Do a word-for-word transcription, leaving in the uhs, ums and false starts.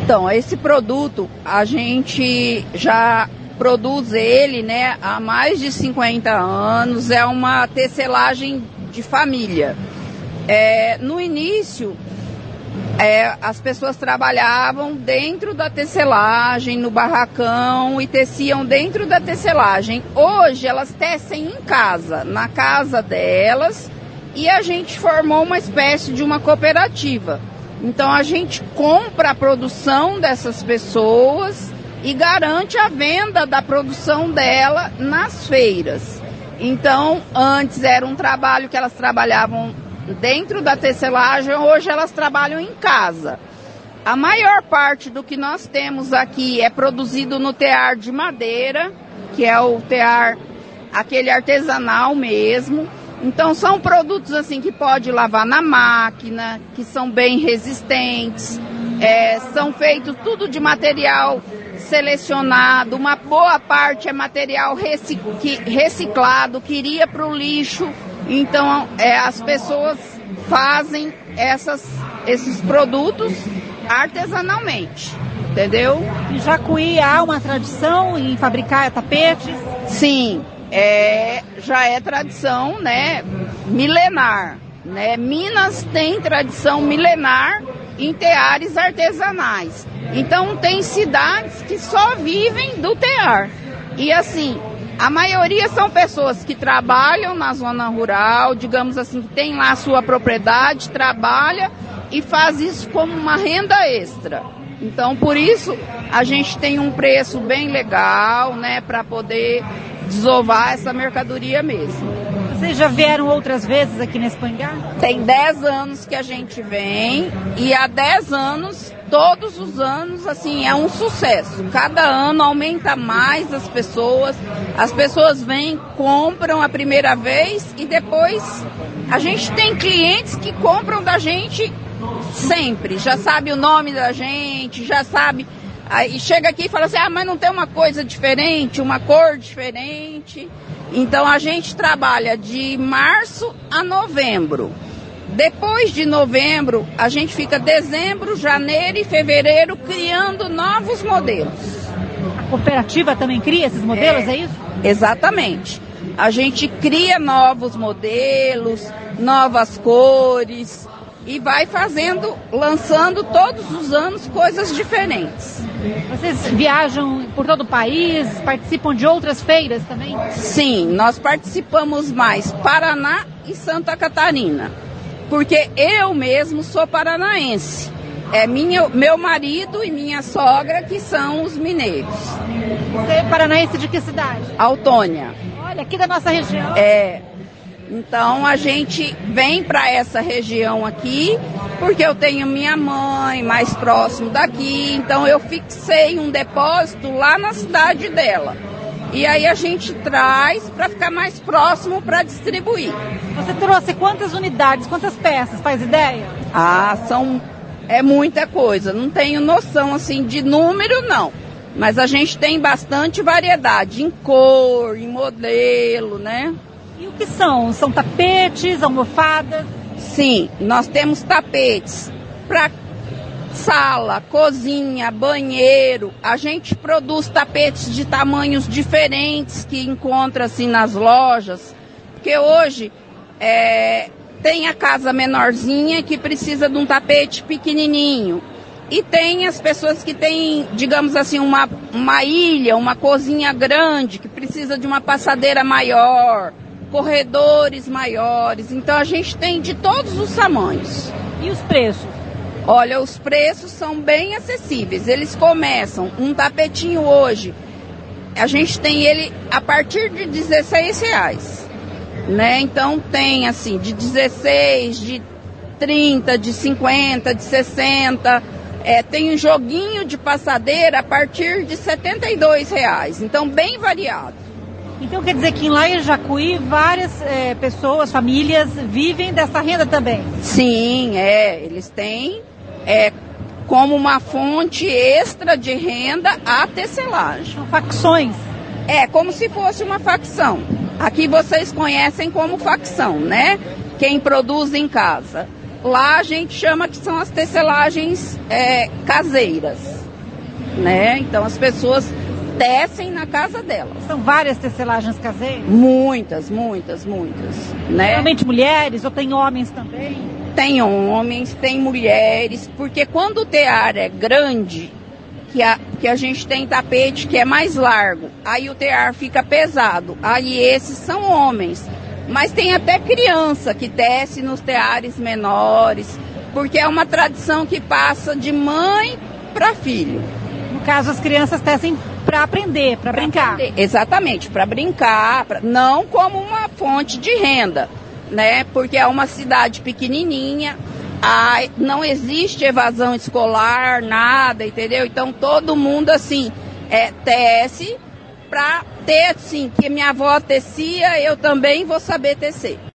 Então, esse produto a gente já produz ele, né, há mais de cinquenta anos, é uma tecelagem de família. É, no início, é, as pessoas trabalhavam dentro da tecelagem, no barracão, e teciam dentro da tecelagem. Hoje elas tecem em casa, na casa delas, e a gente formou uma espécie de uma cooperativa. Então a gente compra a produção dessas pessoas e garante a venda da produção dela nas feiras. Então, antes era um trabalho que elas trabalhavam dentro da tecelagem, hoje elas trabalham em casa. A maior parte do que nós temos aqui é produzido no tear de madeira, que é o tear, aquele artesanal mesmo. Então, são produtos assim que pode lavar na máquina, que são bem resistentes, é, são feitos tudo de material selecionado, uma boa parte é material recic reciclado, que iria para o lixo. Então, é, as pessoas fazem essas, esses produtos artesanalmente, entendeu? Em Jacuí há uma tradição em fabricar tapetes? Sim, é, já é tradição, né, milenar. Né? Minas tem tradição milenar em teares artesanais. Então, tem cidades que só vivem do tear. E assim, a maioria são pessoas que trabalham na zona rural, digamos assim, que tem lá a sua propriedade, trabalha e faz isso como uma renda extra. Então, por isso, a gente tem um preço bem legal, né, para poder desovar essa mercadoria mesmo. Vocês já vieram outras vezes aqui nesse Pangá? Tem dez anos que a gente vem e há dez anos, todos os anos, assim, é um sucesso. Cada ano aumenta mais as pessoas, as pessoas vêm, compram a primeira vez e depois a gente tem clientes que compram da gente sempre, já sabe o nome da gente, já sabe, aí chega aqui e fala assim, ah, mas não tem uma coisa diferente, uma cor diferente. Então a gente trabalha de março a novembro. Depois de novembro, a gente fica dezembro, janeiro e fevereiro criando novos modelos. A cooperativa também cria esses modelos, é, é isso? Exatamente. A gente cria novos modelos, novas cores e vai fazendo, lançando todos os anos coisas diferentes. Vocês viajam por todo o país, participam de outras feiras também? Sim, nós participamos mais Paraná e Santa Catarina, porque eu mesmo sou paranaense. É minha, meu marido e minha sogra que são os mineiros. Você é paranaense de que cidade? Autônia. Olha, aqui da nossa região. É. Então a gente vem para essa região aqui, porque eu tenho minha mãe mais próximo daqui, então eu fixei um depósito lá na cidade dela. E aí a gente traz para ficar mais próximo para distribuir. Você trouxe quantas unidades, quantas peças, faz ideia? Ah, são, é muita coisa, não tenho noção assim de número não. Mas a gente tem bastante variedade em cor, em modelo, né? E o que são? São tapetes, almofadas? Sim, nós temos tapetes para sala, cozinha, banheiro. A gente produz tapetes de tamanhos diferentes que encontra assim nas lojas. Porque hoje é, tem a casa menorzinha que precisa de um tapete pequenininho. E tem as pessoas que têm, digamos assim, uma, uma ilha, uma cozinha grande, que precisa de uma passadeira maior, corredores maiores. Então a gente tem de todos os tamanhos. E os preços? Olha, os preços são bem acessíveis. Eles começam, um tapetinho hoje, a gente tem ele a partir de dezesseis reais. Né? Então tem assim, de dezesseis, de trinta, de cinquenta, de sessenta. É, tem um joguinho de passadeira a partir de setenta e dois reais. Então bem variado. Então quer dizer que lá em Jacuí várias é, pessoas, famílias vivem dessa renda também? Sim, é, eles têm é, como uma fonte extra de renda a tecelagem. São facções? É, como se fosse uma facção. Aqui vocês conhecem como facção, né? Quem produz em casa. Lá a gente chama que são as tecelagens é, caseiras. né? Então as pessoas tecem na casa delas. São várias tecelagens caseiras? Muitas, muitas, muitas, né? Realmente mulheres ou tem homens também? Tem homens, tem mulheres, porque quando o tear é grande, que a, que a gente tem tapete que é mais largo, aí o tear fica pesado, aí esses são homens. Mas tem até criança que tece nos teares menores, porque é uma tradição que passa de mãe para filho. No caso, as crianças tecem para aprender, para brincar. Aprender. Exatamente, para brincar, pra, não como uma fonte de renda, né? Porque é uma cidade pequenininha, a, não existe evasão escolar, nada, entendeu? Então todo mundo assim é, tece para ter assim, que minha avó tecia, eu também vou saber tecer.